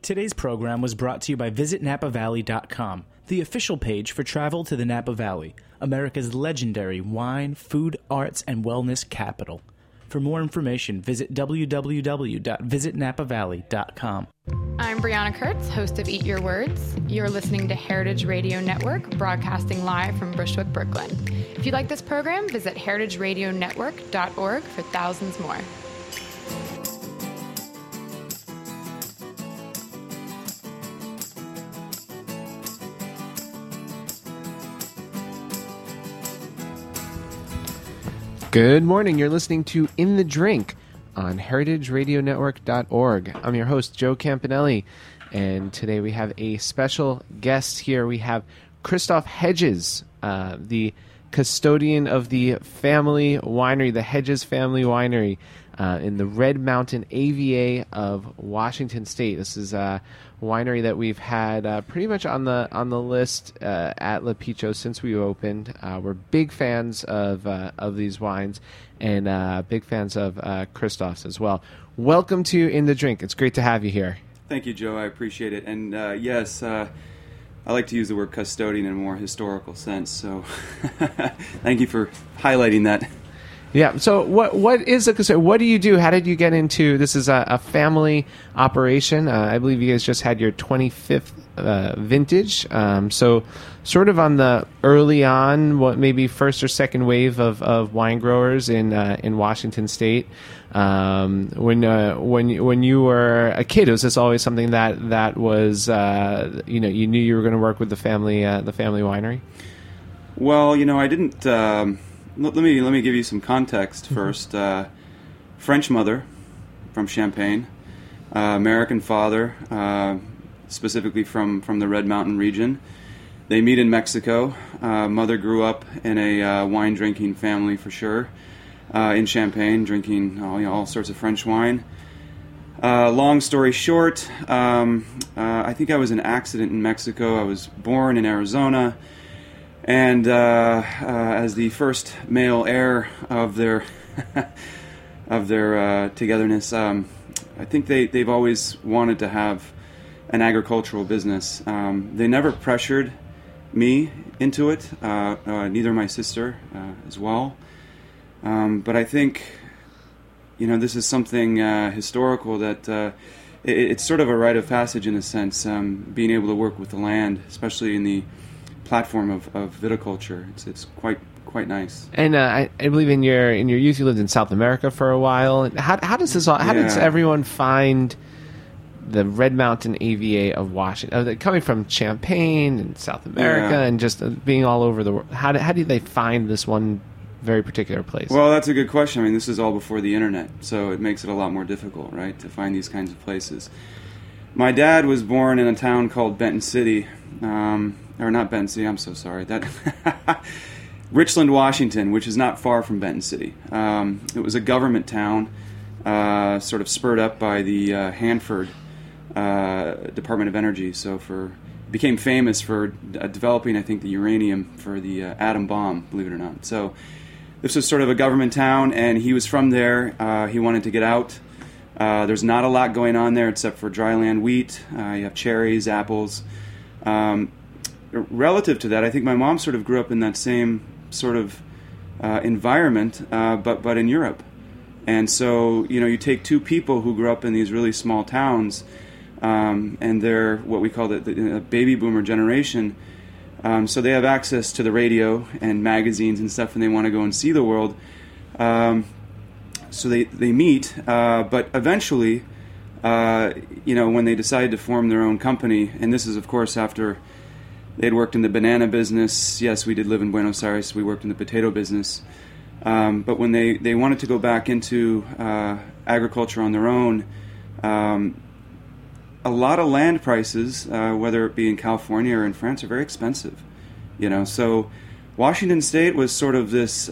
Today's program was brought to you by VisitNapaValley.com, the official page for travel to the Napa Valley, America's legendary wine, food, arts, and wellness capital. For more information, visit www.visitnapavalley.com. I'm Brianna Kurtz, host of Eat Your Words. You're listening to Heritage Radio Network, broadcasting live from Bushwick, Brooklyn. If you like this program, visit heritageradionetwork.org for thousands more. Good morning. You're listening to In the Drink on heritageradionetwork.org. I'm your host, Joe Campanelli, and today we have a special guest here. We have Christoph Hedges, the custodian of the family winery, the Hedges Family Winery, in the Red Mountain AVA of Washington State. This is a winery that we've had pretty much on the list at Le Picho since we opened. We're big fans of these wines and big fans of Christoph's as well. Welcome to In the Drink. It's great to have you here. Thank you, Joe. I appreciate it. And yes, I like to use the word custodian in a more historical sense. So thank you for highlighting that. Yeah. So what is a custodian? What do you do? How did you get into this? Is a family operation. I believe you guys just had your 25th vintage. So sort of on the early on, what maybe first or second wave of wine growers in Washington State. When you were a kid, was this always something that was you knew you were going to work with the family winery? Well, I didn't. Let me give you some context first. French mother from Champagne, American father, specifically from the Red Mountain region. They meet in Mexico. Mother grew up in a wine-drinking family for sure, in Champagne, drinking all sorts of French wine. Long story short, I think I was in an accident in Mexico. I was born in Arizona. And as the first male heir of their togetherness, I think they've always wanted to have an agricultural business. They never pressured me into it, neither my sister as well. But I think, this is something historical that it's sort of a rite of passage in a sense, being able to work with the land, especially in the platform of viticulture. It's quite nice. And I believe in your youth you lived in South America for a while. How does this all? How does everyone find the Red Mountain AVA of Washington? Coming from Champagne and South America and just being all over the world. How do they find this one very particular place? Well, that's a good question. I mean, this is all before the internet, so it makes it a lot more difficult, right, to find these kinds of places. My dad was born in a town called Benton City. Or not Benton City, I'm so sorry. Richland, Washington, which is not far from Benton City. It was a government town, sort of spurred up by the Hanford Department of Energy. So became famous for developing, I think, the uranium for the atom bomb, believe it or not. So this was sort of a government town, and he was from there. He wanted to get out. There's not a lot going on there except for dryland wheat. You have cherries, apples. Relative to that, I think my mom sort of grew up in that same sort of environment, but in Europe. And so, you take two people who grew up in these really small towns, and they're what we call the baby boomer generation. So they have access to the radio and magazines and stuff, and they want to go and see the world. So they meet, but eventually, when they decided to form their own company, and this is, of course, after they'd worked in the banana business. Yes, we did live in Buenos Aires. We worked in the potato business. But when they wanted to go back into agriculture on their own, a lot of land prices, whether it be in California or in France, are very expensive. So Washington State was sort of this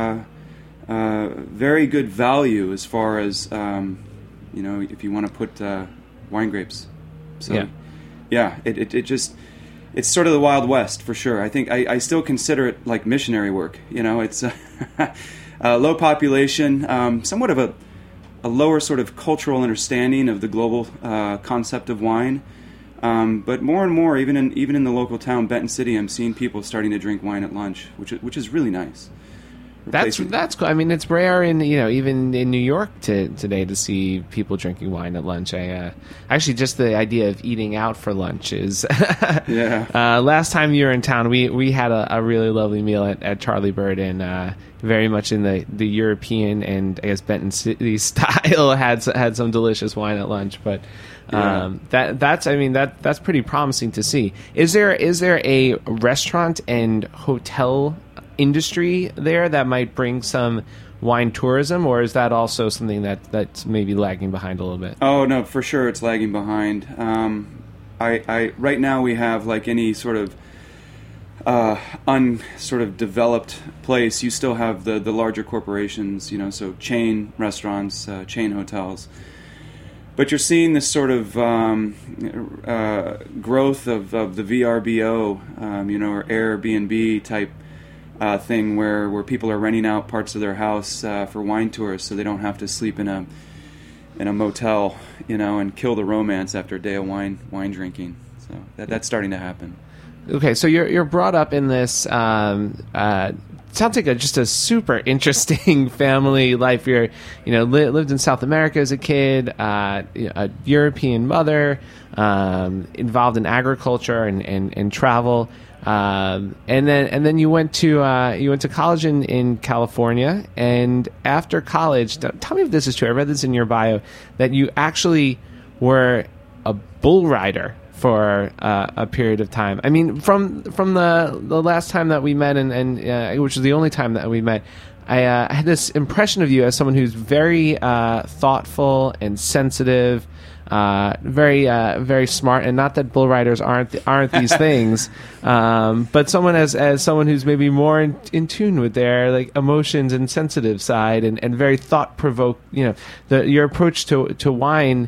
very good value as far as if you want to put wine grapes. So it just. It's sort of the Wild West, for sure. I think I still consider it like missionary work. It's low population, somewhat of a lower sort of cultural understanding of the global concept of wine. But more and more, even in the local town, Benton City, I'm seeing people starting to drink wine at lunch, which is really nice. That's cool. I mean, it's rare in even in New York today to see people drinking wine at lunch. Actually, just the idea of eating out for lunch is yeah. Last time you were in town, we had a really lovely meal at Charlie Bird, and very much in the European and I guess Benton City style had some delicious wine at lunch. But that's pretty promising to see. Is there a restaurant and hotel industry there that might bring some wine tourism, or is that also something that's maybe lagging behind a little bit? Oh no, for sure it's lagging behind. I right now we have, like any sort of sort of developed place, you still have the larger corporations, so chain restaurants, chain hotels. But you're seeing this sort of growth of the VRBO, or Airbnb type thing where people are renting out parts of their house for wine tours, so they don't have to sleep in a motel, and kill the romance after a day of wine drinking. So that's starting to happen. Okay, so you're brought up in this. Sounds like just a super interesting family life. You're, lived in South America as a kid, a European mother, involved in agriculture and travel. And then you went to college in California, and after college, tell me if this is true. I read this in your bio that you actually were a bull rider for a period of time. I mean, from the last time that we met, and which was the only time that we met, I had this impression of you as someone who's very thoughtful and sensitive. Very smart, and not that bull riders aren't these things, but someone as someone who's maybe more in tune with their like emotions and sensitive side, and very thought provoke. Your approach to wine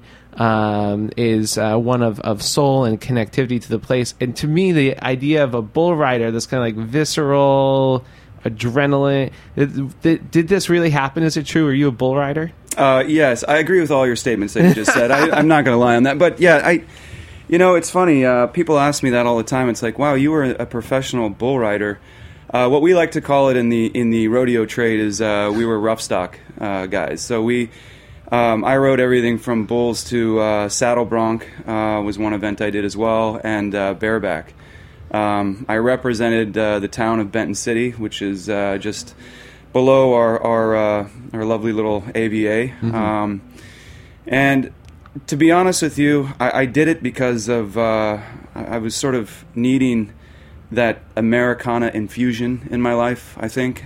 is one of soul and connectivity to the place. And to me, the idea of a bull rider, this kind of like visceral adrenaline. Did this really happen? Is it true? Are you a bull rider? Yes, I agree with all your statements that you just said. I'm not going to lie on that. But yeah, it's funny. People ask me that all the time. It's like, wow, you were a professional bull rider. What we like to call it in the rodeo trade is we were rough stock guys. So I rode everything from bulls to saddle bronc was one event I did as well, and bareback. I represented the town of Benton City, which is just below our lovely little AVA. Mm-hmm. And to be honest with you, I did it because of I was sort of needing that Americana infusion in my life, I think.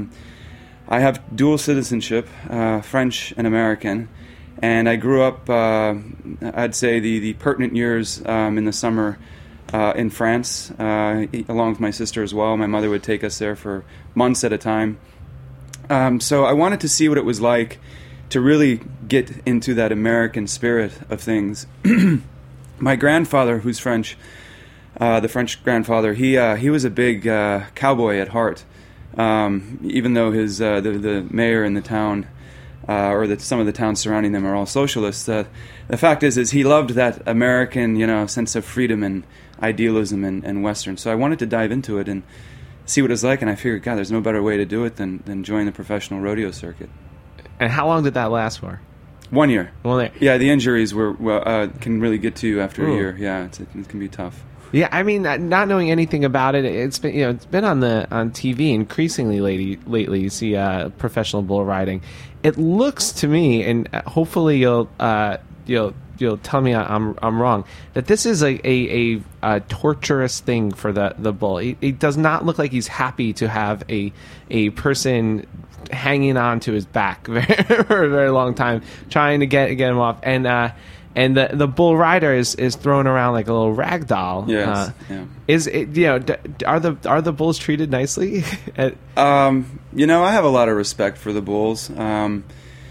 I have dual citizenship, French and American, and I grew up, I'd say, the pertinent years in the summer in France, along with my sister as well. My mother would take us there for months at a time. So I wanted to see what it was like to really get into that American spirit of things. My grandfather, who's French, the French grandfather, he was a big cowboy at heart. Even though his the mayor in the town, or some of the towns surrounding them are all socialists, the fact is he loved that American, sense of freedom and idealism and Western. So I wanted to dive into it and see what it's like, and I figured, God, there's no better way to do it than join the professional rodeo circuit. And how long did that last for? 1 year. 1 year. Yeah, the injuries can really get to you after a year. Yeah, it can be tough. Yeah, I mean, not knowing anything about it, it's been on TV increasingly lately. You see professional bull riding. It looks to me, and hopefully you'll tell me I'm wrong, that this is a torturous thing for the bull. It does not look like he's happy to have a person hanging on to his back for a very long time, trying to get him off, and the bull rider is thrown around like a little rag doll. Yes. Yeah. Is it, are the bulls treated nicely? I have a lot of respect for the bulls. And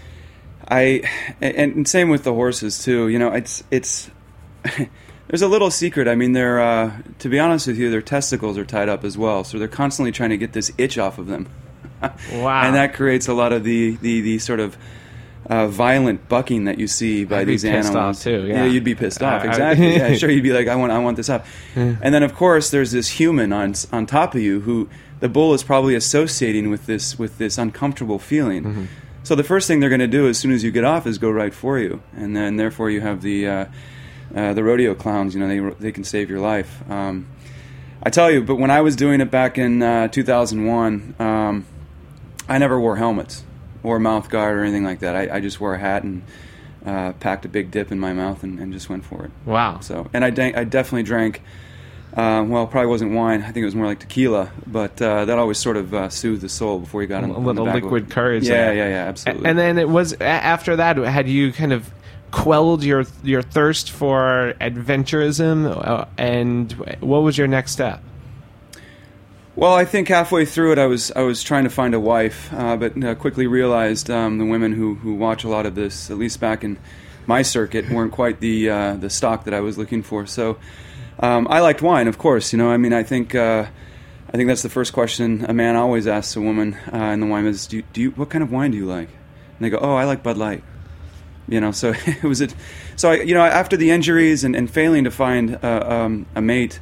same with the horses too. It's there's a little secret. I mean, they're to be honest with you, their testicles are tied up as well, so they're constantly trying to get this itch off of them. Wow. And that creates a lot of the sort of violent bucking that you see by these animals. I'd be pissed off too. Yeah, you'd be pissed off. Exactly. Yeah, sure. You'd be like, I want this up. And then of course there's this human on top of you who the bull is probably associating with this uncomfortable feeling. Mm-hmm. So the first thing they're going to do as soon as you get off is go right for you, and then therefore you have the rodeo clowns. They can save your life. I tell you, but when I was doing it back in 2001, I never wore helmets or mouth guard or anything like that. I just wore a hat and packed a big dip in my mouth and just went for it. Wow. So, and I definitely drank. Probably wasn't wine. I think it was more like tequila, but that always sort of soothed the soul before you got on a little liquid courage. Yeah, absolutely. And then it was after that. Had you kind of quelled your thirst for adventurism, and what was your next step? Well, I think halfway through it, I was trying to find a wife, but quickly realized the women who watch a lot of this, at least back in my circuit, weren't quite the stock that I was looking for. So I liked wine, of course. I think that's the first question a man always asks a woman in the wine business: Do you what kind of wine do you like? And they go, "Oh, I like Bud Light." So it was it. So after the injuries and failing to find a mate,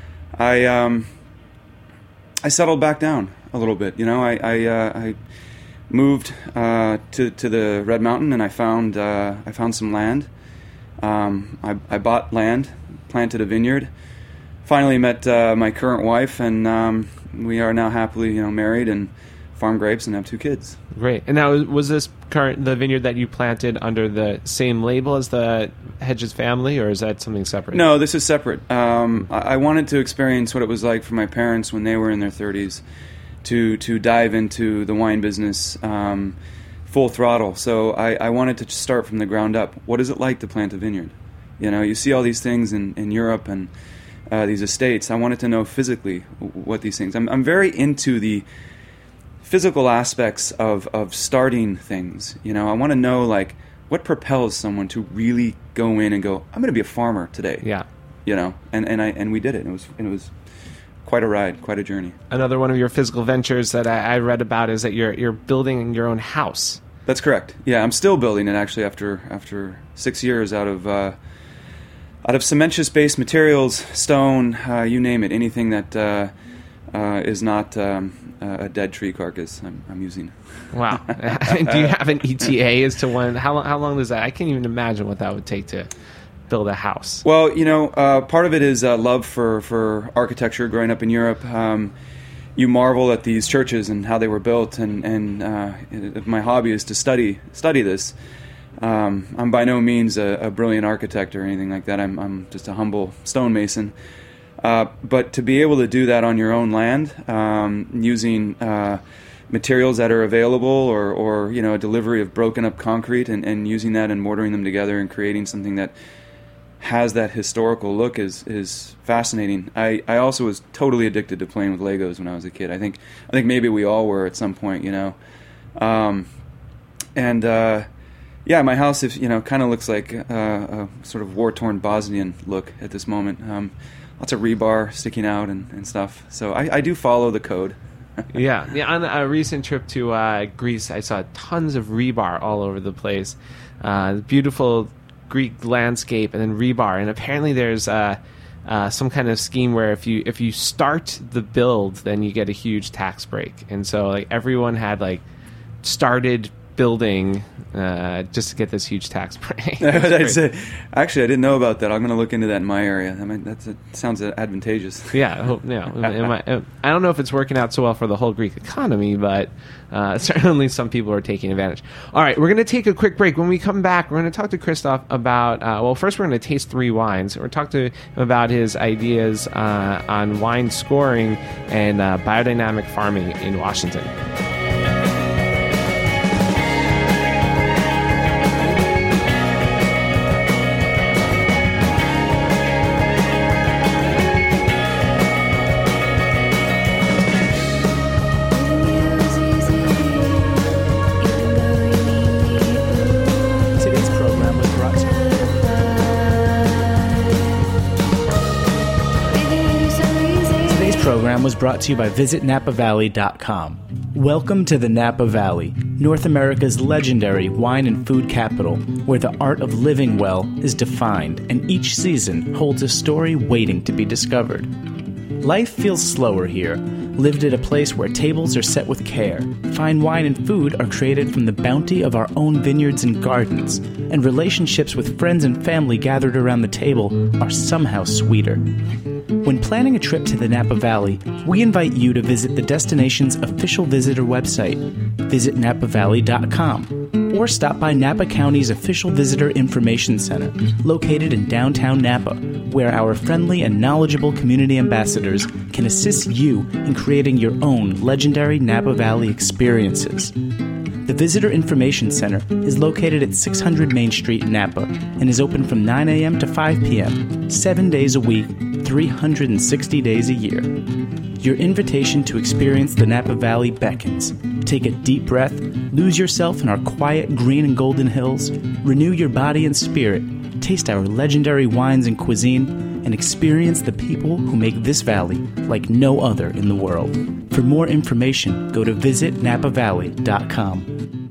I settled back down a little bit. I moved to the Red Mountain, and I found some land. I bought land, planted a vineyard. Finally met my current wife, and we are now happily married and farm grapes and have 2 kids. Great. And now, was this the vineyard that you planted under the same label as the Hedges family, or is that something separate? No, this is separate. I wanted to experience what it was like for my parents when they were in their 30s to dive into the wine business full throttle. So I wanted to start from the ground up. What is it like to plant a vineyard? You see all these things in Europe and these estates. I wanted to know physically what these things. I'm very into the physical aspects of starting things. I want to know what propels someone to really go in and go, I'm going to be a farmer today. Yeah. And we did it. It was quite a ride, quite a journey. Another one of your physical ventures that I read about is that you're building your own house. That's correct. Yeah, I'm still building it actually after 6 years out of cementitious-based materials, stone, you name it, anything that is not a dead tree carcass. I'm using. Wow. Do you have an ETA as to when? How long does that? I can't even imagine what that would take to build a house. Well, part of it is love for architecture. Growing up in Europe, you marvel at these churches and how they were built, and my hobby is to study this. I'm by no means a brilliant architect or anything like that. I'm just a humble stonemason. But to be able to do that on your own land, using materials that are available, or a delivery of broken up concrete, and using that and mortaring them together and creating something that has that historical look is fascinating. I also was totally addicted to playing with Legos when I was a kid. I think maybe we all were at some point, Yeah, my house, kind of looks like a sort of war-torn Bosnian look at this moment. Lots of rebar sticking out and stuff. So I do follow the code. Yeah. On a recent trip to Greece, I saw tons of rebar all over the place. Beautiful Greek landscape, and then rebar. And apparently there's some kind of scheme where if you start the build, then you get a huge tax break. And so everyone had started building just to get this huge tax break. I'd say, actually, I didn't know about that. I'm going to look into that in my area. That sounds advantageous. Yeah. I don't know if it's working out so well for the whole Greek economy, but certainly some people are taking advantage. All right, we're going to take a quick break. When we come back, we're going to talk to Christoph about, first we're going to taste 3 wines. We're going to talk to him about his ideas on wine scoring and biodynamic farming in Washington. program was brought to you by VisitNapaValley.com. Welcome to the Napa Valley, North America's legendary wine and food capital, where the art of living well is defined and each season holds a story waiting to be discovered. Life feels slower here, lived at a place where tables are set with care. Fine wine and food are created from the bounty of our own vineyards and gardens, and relationships with friends and family gathered around the table are somehow sweeter. When planning a trip to the Napa Valley, we invite you to visit the destination's official visitor website, visitnapavalley.com, or stop by Napa County's official visitor information center, located in downtown Napa, where our friendly and knowledgeable community ambassadors can assist you in creating your own legendary Napa Valley experiences. The Visitor Information Center is located at 600 Main Street in Napa and is open from 9 a.m. to 5 p.m., 7 days a week, 360 days a year. Your invitation to experience the Napa Valley beckons. Take a deep breath, lose yourself in our quiet green and golden hills, renew your body and spirit, taste our legendary wines and cuisine, and experience the people who make this valley like no other in the world. For more information, go to visitnapavalley.com.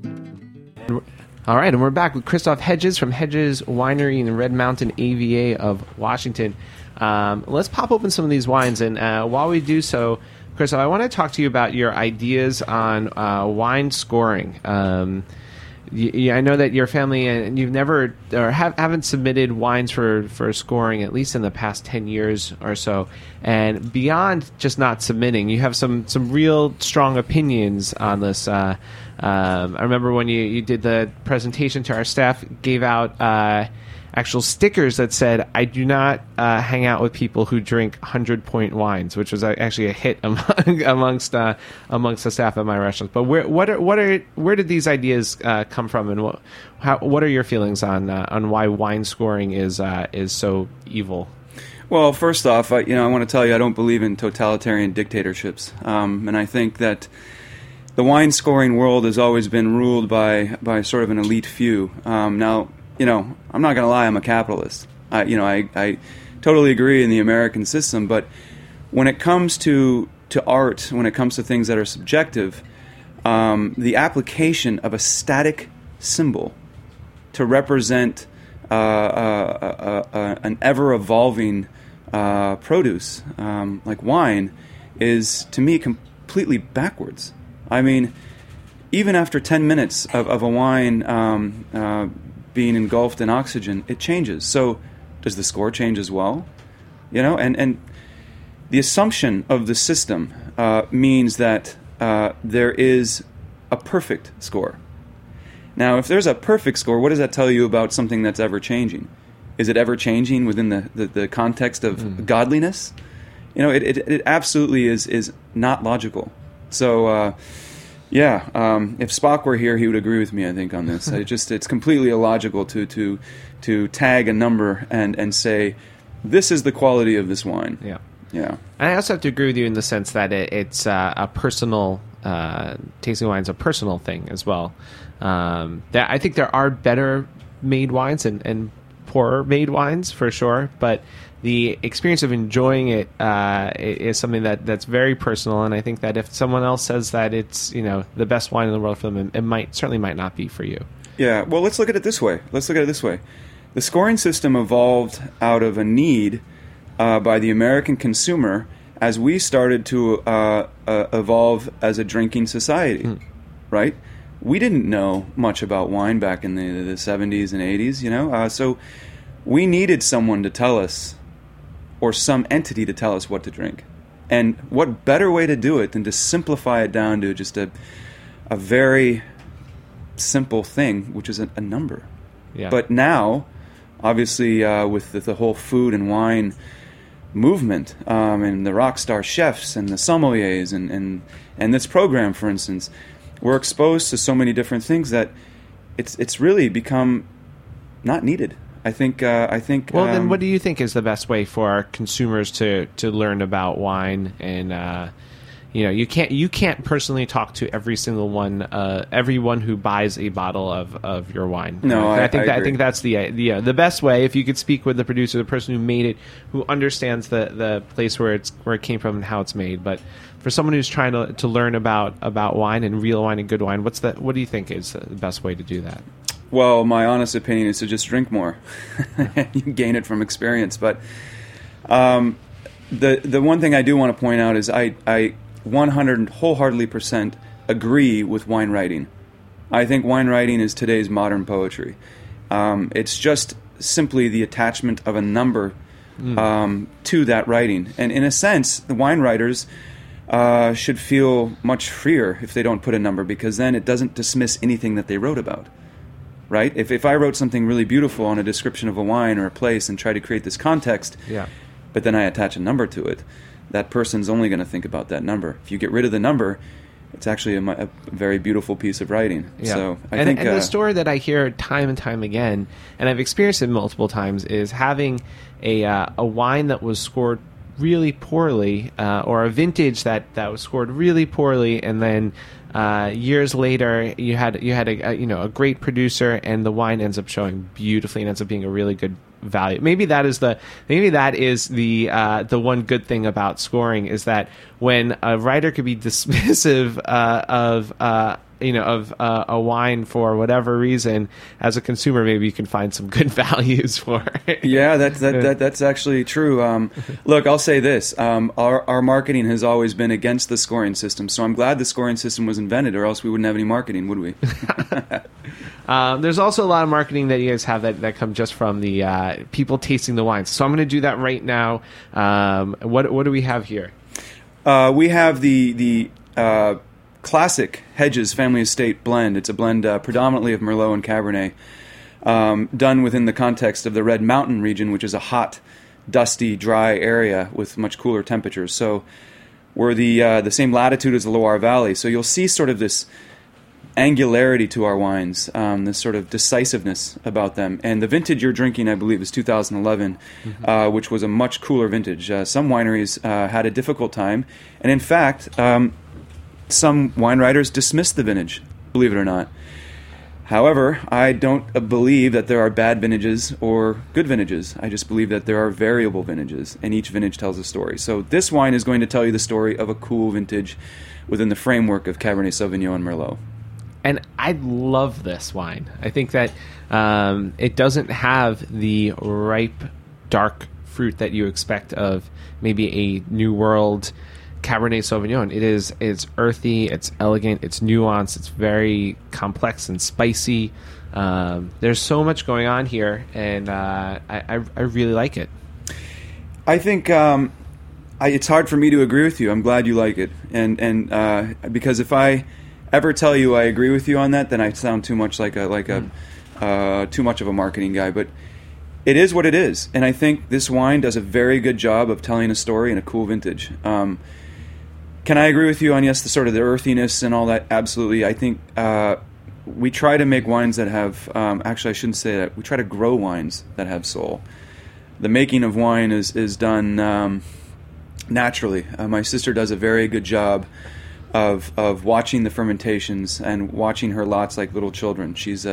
All right, and we're back with Christoph Hedges from Hedges Winery in Red Mountain AVA of Washington. Let's pop open some of these wines, and while we do so, Christoph, I want to talk to you about your ideas on wine scoring. I know that your family and you've never or haven't submitted wines for scoring, at least in the past 10 years or so. And beyond just not submitting, you have some real strong opinions on this. I remember when you did the presentation to our staff, gave out actual stickers that said, "I do not hang out with people who drink 100-point wines," which was actually a hit amongst the staff at my restaurant. But where did these ideas come from, and what are your feelings on why wine scoring is so evil? Well, first off, I want to tell you I don't believe in totalitarian dictatorships, and I think that the wine scoring world has always been ruled by sort of an elite few. Now, I'm not going to lie, I'm a capitalist. I totally agree in the American system, but when it comes to art, when it comes to things that are subjective, the application of a static symbol to represent an ever-evolving produce like wine is, to me, completely backwards. I mean, even after 10 minutes of a wine being engulfed in oxygen, it changes. So does the score change as well? And the assumption of the system means that there is a perfect score. Now, if there's a perfect score, what does that tell you about something that's ever changing? Is it ever changing within the context of godliness? It absolutely is not logical. So, if Spock were here, he would agree with me, I think, on this. It's completely illogical to tag a number and say, this is the quality of this wine. Yeah. Yeah. And I also have to agree with you in the sense that it's a personal, tasting wine is a personal thing as well. I think there are better made wines and poorer made wines for sure, but the experience of enjoying it is something that's very personal, and I think that if someone else says that it's the best wine in the world for them, it certainly might not be for you. Yeah, well, let's look at it this way. The scoring system evolved out of a need by the American consumer as we started to evolve as a drinking society, right? We didn't know much about wine back in the 70s and 80s, so we needed someone to tell us, or some entity to tell us what to drink. And what better way to do it than to simplify it down to just a very simple thing, which is a number. Yeah. But now, obviously, with the whole food and wine movement, and the rock star chefs and the sommeliers and this program, for instance, we're exposed to so many different things that it's really become not needed. I think. Well, then, what do you think is the best way for our consumers to learn about wine and you can't personally talk to every single one, everyone who buys a bottle of your wine. No, I think agree. that's the best way. If you could speak with the producer, the person who made it, who understands the place where it came from and how it's made. But for someone who's trying to learn about wine and real wine and good wine, what do you think is the best way to do that? Well, my honest opinion is to just drink more. You gain it from experience. But the one thing I do want to point out is I 100% agree with wine writing. I think wine writing is today's modern poetry. It's just simply the attachment of a number to that writing. And in a sense, the wine writers should feel much freer if they don't put a number, because then it doesn't dismiss anything that they wrote about. Right? If I wrote something really beautiful on a description of a wine or a place and try to create this context, but then I attach a number to it, that person's only going to think about that number. If you get rid of the number, it's actually a very beautiful piece of writing. Yeah. So I think the story that I hear time and time again, and I've experienced it multiple times, is having a wine that was scored really poorly, or a vintage that was scored really poorly, and then years later you had a great producer, and the wine ends up showing beautifully and ends up being a really good value. Maybe that is the one good thing about scoring, is that when a writer could be dismissive of a wine for whatever reason, as a consumer, maybe you can find some good values for it. Yeah, that's actually true. Look, I'll say this. Our marketing has always been against the scoring system, so I'm glad the scoring system was invented, or else we wouldn't have any marketing, would we? There's also a lot of marketing that you guys have that come just from the people tasting the wines. So I'm going to do that right now. What do we have here? We have the classic Hedges Family Estate blend. It's a blend predominantly of Merlot and Cabernet, done within the context of the Red Mountain region, which is a hot, dusty, dry area with much cooler temperatures. So we're the same latitude as the Loire Valley. So you'll see sort of this angularity to our wines, this sort of decisiveness about them. And the vintage you're drinking, I believe, is 2011, which was a much cooler vintage. Some wineries had a difficult time, and in fact, some wine writers dismissed the vintage, believe it or not. However, I don't believe that there are bad vintages or good vintages. I just believe that there are variable vintages, and each vintage tells a story. So this wine is going to tell you the story of a cool vintage within the framework of Cabernet Sauvignon and Merlot. And I love this wine. I think that it doesn't have the ripe, dark fruit that you expect of maybe a New World Cabernet Sauvignon. It's earthy, it's elegant, it's nuanced, it's very complex and spicy. There's so much going on here, and I really like it. I think it's hard for me to agree with you. I'm glad you like it, and because if I ever tell you I agree with you on that, then I sound too much like too much of a marketing guy. But it is what it is, and I think this wine does a very good job of telling a story in a cool vintage. Can I agree with you on, yes, the sort of the earthiness and all that? Absolutely. I think we try to make wines that have, actually I shouldn't say that, we try to grow wines that have soul. The making of wine is done naturally. My sister does a very good job of watching the fermentations and watching her lots like little children. She's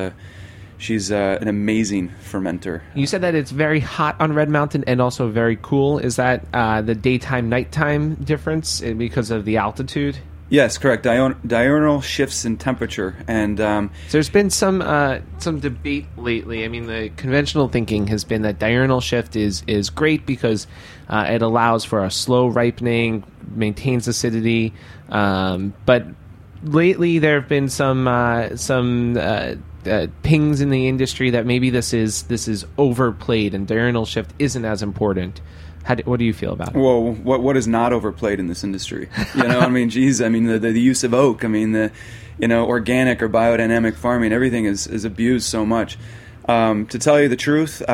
an amazing fermenter. You said that it's very hot on Red Mountain and also very cool. Is that the daytime-nighttime difference because of the altitude? Yes, correct. Diurnal shifts in temperature, and so there's been some debate lately. I mean, the conventional thinking has been that diurnal shift is great because it allows for a slow ripening, maintains acidity. But lately, there have been some pings in the industry that maybe this is overplayed and diurnal shift isn't as important. What do you feel about it? Well, what is not overplayed in this industry? I mean, geez, I mean the use of oak. I mean organic or biodynamic farming. Everything is abused so much. To tell you the truth,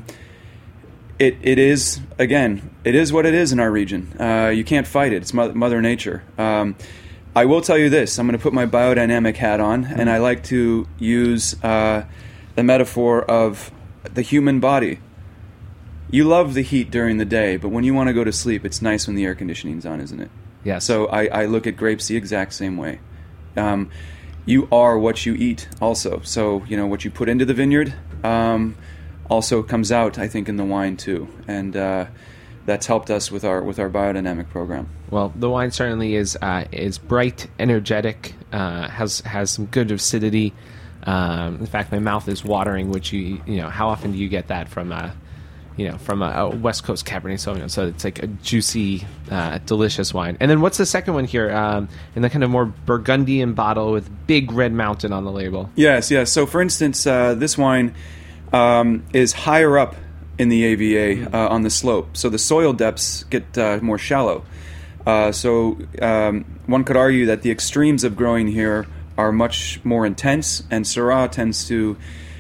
it is what it is in our region. You can't fight it. It's Mother Nature. I will tell you this. I'm going to put my biodynamic hat on, and I like to use the metaphor of the human body. You love the heat during the day, but when you want to go to sleep, it's nice when the air conditioning's on, isn't it? Yes. So I look at grapes the exact same way. You are what you eat also. So, what you put into the vineyard also comes out, I think, in the wine too. And that's helped us with our biodynamic program. Well, the wine certainly is bright, energetic, has some good acidity. In fact, my mouth is watering, which how often do you get that from a West Coast Cabernet Sauvignon? So it's like a juicy, delicious wine. And then what's the second one here? In the kind of more Burgundian bottle with big Red Mountain on the label. Yes. So, for instance, this wine is higher up in the AVA on the slope. So the soil depths get more shallow. So one could argue that the extremes of growing here are much more intense, and Syrah tends to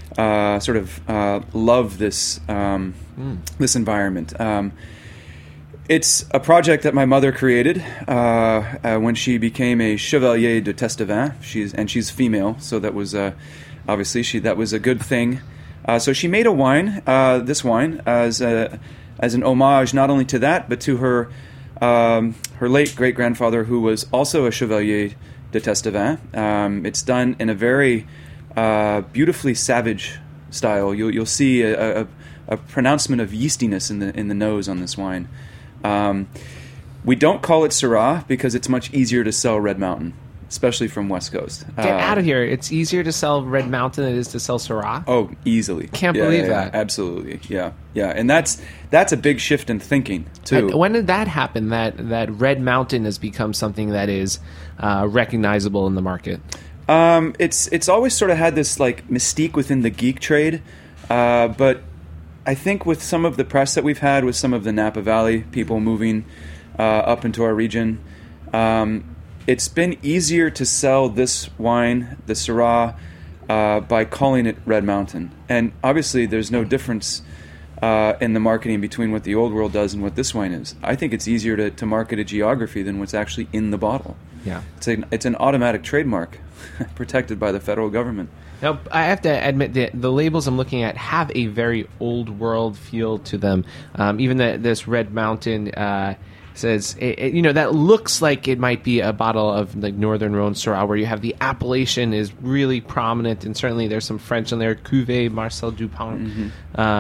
love this this environment. It's a project that my mother created when she became a Chevalier de Testevin. She's female, so that was obviously that was a good thing. So she made a wine, this wine, as an homage not only to that, but to her late great grandfather, who was also a Chevalier de Testevin. It's done in a very beautifully savage style. You'll see a pronouncement of yeastiness in the nose on this wine. We don't call it Syrah because it's much easier to sell Red Mountain, especially from West Coast. Get out of here. It's easier to sell Red Mountain than it is to sell Syrah? Oh, easily. Can't believe that. Absolutely. Yeah. And that's a big shift in thinking, too. And when did that happen, that Red Mountain has become something that is recognizable in the market? It's always sort of had this like mystique within the geek trade, but I think with some of the press that we've had with some of the Napa Valley people moving up into our region, it's been easier to sell this wine, the Syrah, by calling it Red Mountain. And obviously there's no difference in the marketing between what the old world does and what this wine is. I think it's easier to market a geography than what's actually in the bottle. Yeah, it's an automatic trademark protected by the federal government. Now, I have to admit that the labels I'm looking at have a very old world feel to them. Even this Red Mountain says, that looks like it might be a bottle of like Northern Rhone Syrah, where you have the appellation is really prominent, and certainly there's some French in there, Cuvée Marcel Dupont.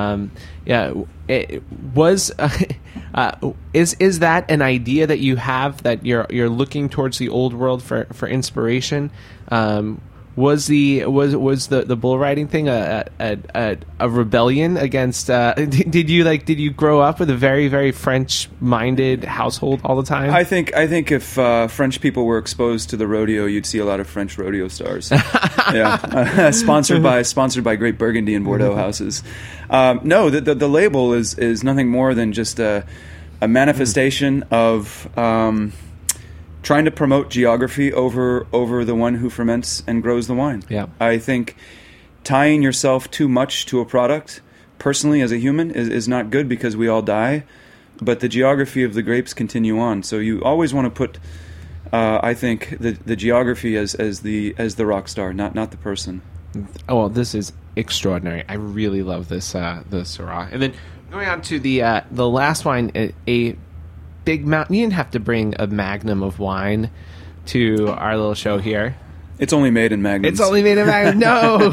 Is that an idea that you have, that you're looking towards the old world for inspiration? Was the bull riding thing a rebellion against? Did you grow up with a very, very French minded household all the time? I think if French people were exposed to the rodeo, you'd see a lot of French rodeo stars. Yeah, sponsored by Great Burgundy and Bordeaux houses. No, the label is nothing more than just a manifestation of trying to promote geography over the one who ferments and grows the wine. Yeah. I think tying yourself too much to a product, personally as a human, is not good, because we all die, but the geography of the grapes continue on. So you always want to put, I think, the geography as the rock star, not the person. Oh, well, this is extraordinary. I really love this the Syrah. And then going on to the last wine, a big mountain. You didn't have to bring a magnum of wine to our little show here. It's only made in magnums. It's only made in magnums. No.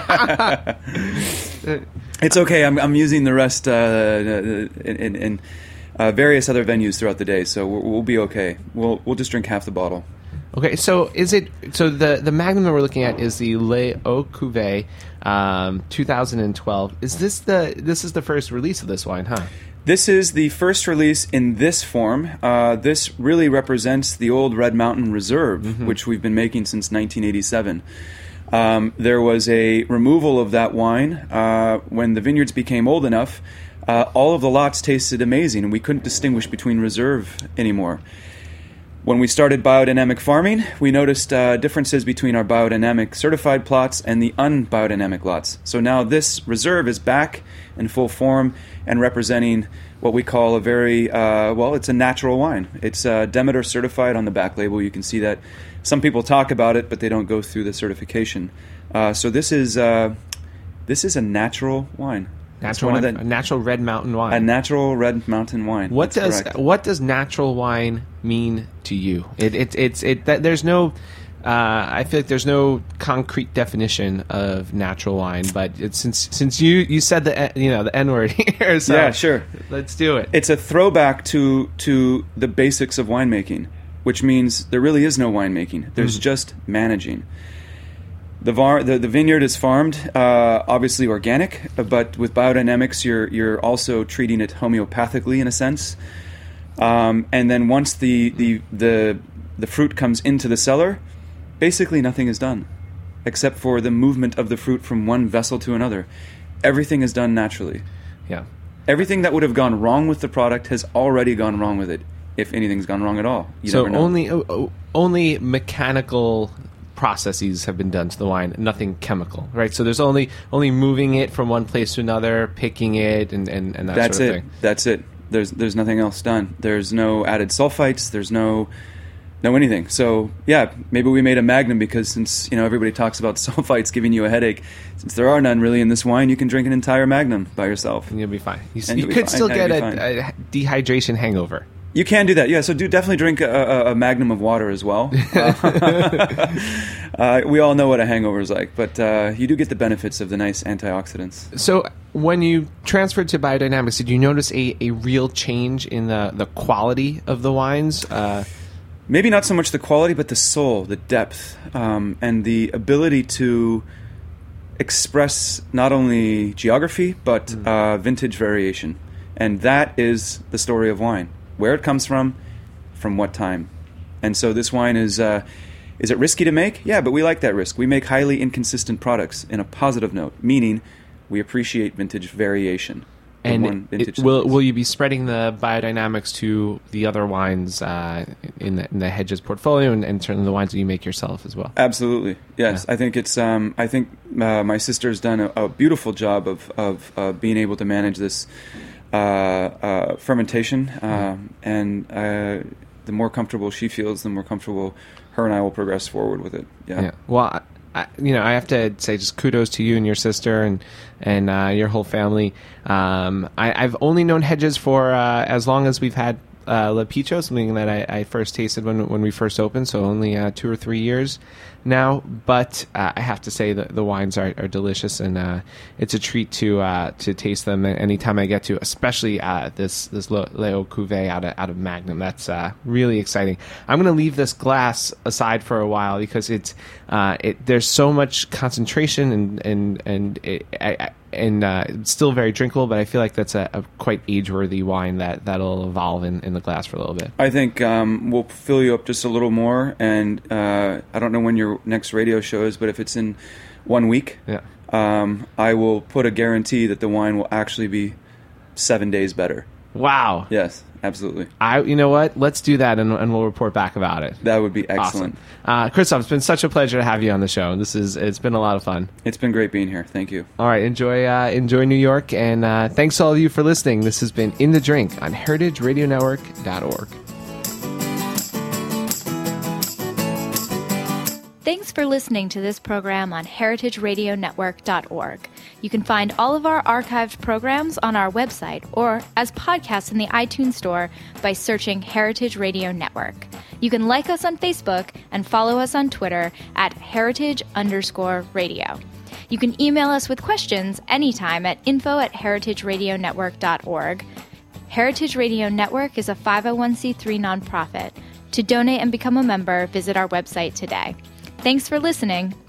It's okay. I'm using the rest in various other venues throughout the day, so we'll be okay. We'll just drink half the bottle. Okay, so the magnum that we're looking at is the Les Hauts Cuvées 2012. This is the first release of this wine, huh? This is the first release in this form. This really represents the old Red Mountain Reserve, which we've been making since 1987. There was a removal of that wine when the vineyards became old enough. All of the lots tasted amazing, and we couldn't distinguish between reserve anymore. When we started biodynamic farming, we noticed differences between our biodynamic certified plots and the unbiodynamic lots. So now this reserve is back in full form and representing what we call a very, it's a natural wine. It's Demeter certified on the back label. You can see that. Some people talk about it, but they don't go through the certification. So this is a natural wine. Natural red mountain wine. A natural red mountain wine. What That's correct. What does natural wine mean to you? There's no. I feel like there's no concrete definition of natural wine, but since you said the N word here, so yeah, sure, let's do it. It's a throwback to the basics of winemaking, which means there really is no winemaking. There's just managing. The vineyard is farmed, obviously organic, but with biodynamics, you're also treating it homeopathically in a sense. And then once the fruit comes into the cellar, basically nothing is done, except for the movement of the fruit from one vessel to another. Everything is done naturally. Yeah. Everything that would have gone wrong with the product has already gone wrong with it, if anything's gone wrong at all. So only mechanical processes have been done to the wine, nothing chemical, right? So there's only moving it from one place to another, picking it, and that sort of thing. That's it. There's nothing else done. There's no added sulfites. There's no anything. So yeah, maybe we made a Magnum because since everybody talks about sulfites giving you a headache, since there are none really in this wine, you can drink an entire Magnum by yourself and you'll be fine. You you'll could be still fine. get a dehydration hangover. You can do that, yeah. So do definitely drink a Magnum of water as well. We all know what a hangover is like, but you do get the benefits of the nice antioxidants. So when you transferred to biodynamics, did you notice a real change in the quality of the wines? Maybe not so much the quality, but the soul, the depth, and the ability to express not only geography, but vintage variation. And that is the story of wine. Where it comes from what time. And so this wine is it risky to make? Yeah, but we like that risk. We make highly inconsistent products in a positive note, meaning we appreciate vintage variation. And will you be spreading the biodynamics to the other wines in the Hedges portfolio and certainly the wines that you make yourself as well? Absolutely, yes. Yeah. I think it's. I think my sister's done a beautiful job of being able to manage this fermentation, and the more comfortable she feels, the more comfortable her and I will progress forward with it. Yeah. Well, I have to say just kudos to you and your sister and your whole family. I've only known Hedges for as long as we've had Le Picho, something that I first tasted when we first opened, so only 2 or 3 years now. But I have to say that the wines are delicious, and it's a treat to taste them anytime I get to, especially this Leo Cuvée out of Magnum. That's really exciting. I'm going to leave this glass aside for a while because there's so much concentration and it's still very drinkable, but I feel like that's a quite age-worthy wine that'll evolve in the glass for a little bit. I think we'll fill you up just a little more, and I don't know when your next radio show is, but if it's in 1 week, I will put a guarantee that the wine will actually be 7 days better. Wow. Yes, absolutely. You know what? Let's do that, and we'll report back about it. That would be excellent. Awesome. Christoph, it's been such a pleasure to have you on the show. It's been a lot of fun. It's been great being here. Thank you. All right, enjoy New York, and thanks to all of you for listening. This has been In the Drink on heritageradionetwork.org. Thanks for listening to this program on heritageradionetwork.org. You can find all of our archived programs on our website or as podcasts in the iTunes Store by searching Heritage Radio Network. You can like us on Facebook and follow us on Twitter at heritage_radio. You can email us with questions anytime at info@heritageradionetwork.org. Heritage Radio Network is a 501c3 nonprofit. To donate and become a member, visit our website today. Thanks for listening.